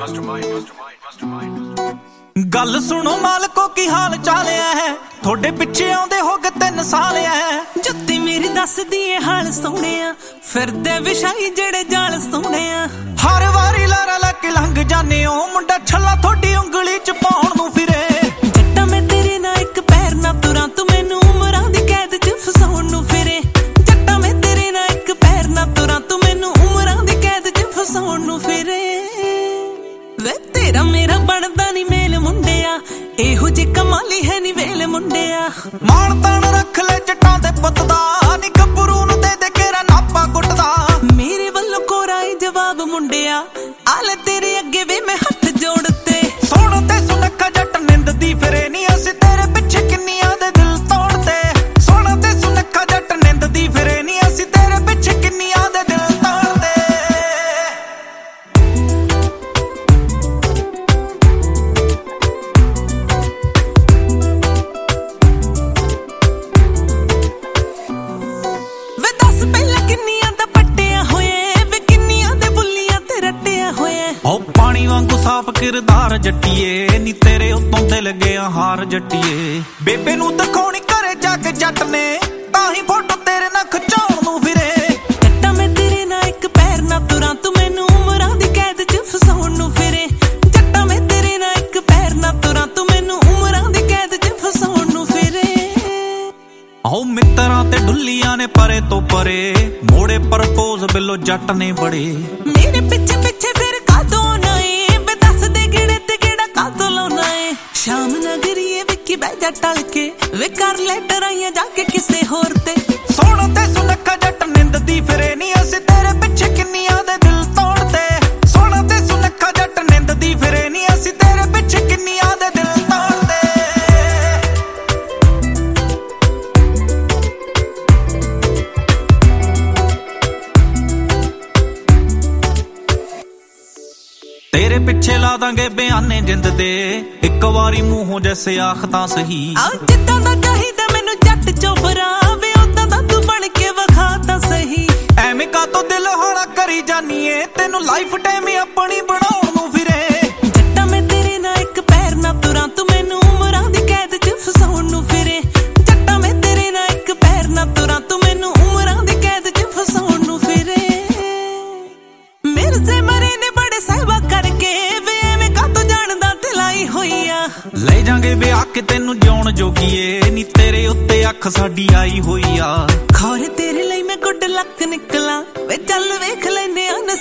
गल सुनो मालको की हाल चालिया है थोड़े पिछे आउंदे हो गए 3 साल है जुत्ती मेरी दस दिए हाल सोहणिया फिरदे विछाई जेड़े जाल सोहणिया हर वारी लारा लग लंघ जाने ओ मुंडा छल्ला थोड़ी उंगली च पाउण नूं फिरे जट्टा मैं तेरे ना एक पैर ना तुरां तू मैनू उमरां दी कैद च फसाउण नूं फिरे जट्टा मैं तेरे ना एक पैर ना तुरां तू मैनू उमरां दी कैद च फसाउण नूं फिरे वे तेरा मेरा बनदा नी मेल मुंडिया एहो जी कमाली है नी वेल मुंडिया मान तान रख ले जट्टां दे पुੱਤ दा नी गब्बरू नूं दे दे केरा नापा गुੱਟਦਾ मेरे वल्लों कोरा ही जवाब मुंडिया आले तेरे अगे वे मैं हथ जोड़ते सोहण ते सुनक्खा जट निंददी फिरे नी असीं तेरे पिछे किन्नियां दे दिल तोड़ते सोहण ते सुनक्खा जट निंददी फिरे नी असीं तेरे पिछे किन्नियां दे दिल तोड़ते पानी वांगू साफ किरदार जट्टीए नी तेरे उत्तों दिल गया हार जट्टीए बेबे नूं दिखाउणी घरे जाके जट ने ताही फोटो तेरे नाल खिचाउण नूं फिरे जट्टा मैं तेरे नाल एक पैर ना तुरां तू मैनू उमरां दी कैद च फसाउण नूं फिरे जट्टा मैं तेरे नाल एक पैर ना तुरां तू मैनू उमरां दी कैद च फसाउण नूं फिरे आओ मित्तरां ते ढुल्लियां ने परे तो परे मोड़े प्रपोज बिलो जट ने बड़े मेरे पिछे पिछे फिर शाम नगरीए विकी बैजा टल के वे कर ले डराइया जाके किसे होर ते सोहण ते सुनक्खा जट निंददी फिरे नी असीं तेरे पिछे किन्नियां दे दिल तोड़ते सोहण ते सुनक्खा जट निंददी फिरे नी असीं तेरे पिछे किन्नियां दे दिल तोड़ते तेरे पिछे ला दांगे बयाने जिंद दे एक वारी मूहों जैसे आख तां सही जिद्दां दा चाहीदा मैनू जट चोबरा वे उदां दा तू बन के विखा तां सही एवें कातों दिल हौला करी जानीए तैनू लाइफ टाइम अपनी बनाउण नूं फिरे जट्टा मैं तेरे नाल एक पैर ना तुरां तू मैनू उमरां दी कैद च फसाउण नूं फिरे जट्टा मैं तेरे नाल एक पैर ना तुरां तू मैनू उमरां दी कैद च फसाउण नूं फिरे मिर्ज़े मरे ने बड़े सहबा करके वे एवें कातों जानदा ते लाई होई आ ले जांगे विआह के तैनू जिउण जोगीए नी तेरे उत्ते अख साडी आई होई आ खौरे तेरे लई मैं गुड लक निकला वे चल वेख लैने आ